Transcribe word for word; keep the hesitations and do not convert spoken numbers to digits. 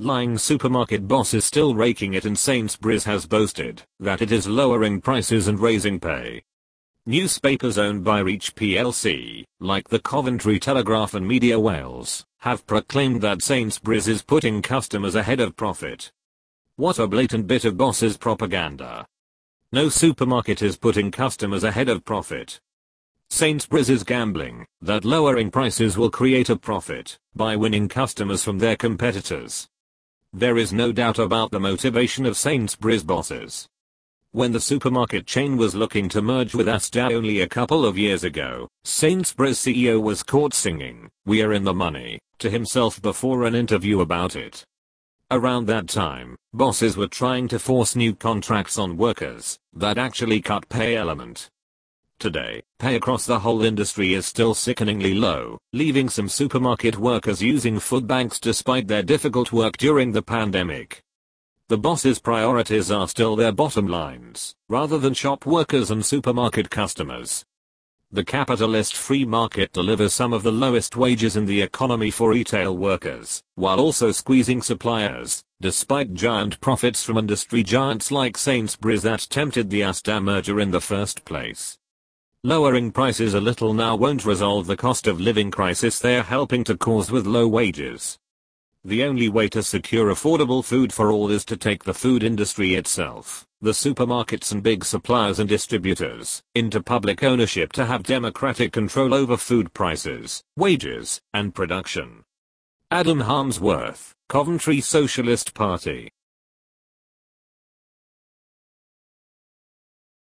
Lying supermarket boss is still raking it, and Sainsbury's has boasted that it is lowering prices and raising pay. Newspapers owned by Reach P L C, like the Coventry Telegraph and Media Wales, have proclaimed that Sainsbury's is putting customers ahead of profit. What a blatant bit of boss's propaganda. No supermarket is putting customers ahead of profit. Sainsbury's is gambling that lowering prices will create a profit by winning customers from their competitors. There is no doubt about the motivation of Sainsbury's bosses. When the supermarket chain was looking to merge with Asda only a couple of years ago, Sainsbury's C E O was caught singing "We are in the money" to himself before an interview about it. Around that time, bosses were trying to force new contracts on workers that actually cut pay element. Today, pay across the whole industry is still sickeningly low, leaving some supermarket workers using food banks despite their difficult work during the pandemic. The bosses' priorities are still their bottom lines, rather than shop workers and supermarket customers. The capitalist free market delivers some of the lowest wages in the economy for retail workers, while also squeezing suppliers, despite giant profits from industry giants like Sainsbury's that tempted the Asda merger in the first place. Lowering prices a little now won't resolve the cost of living crisis they're helping to cause with low wages. The only way to secure affordable food for all is to take the food industry itself, the supermarkets and big suppliers and distributors, into public ownership to have democratic control over food prices, wages, and production. Adam Harmsworth, Coventry Socialist Party.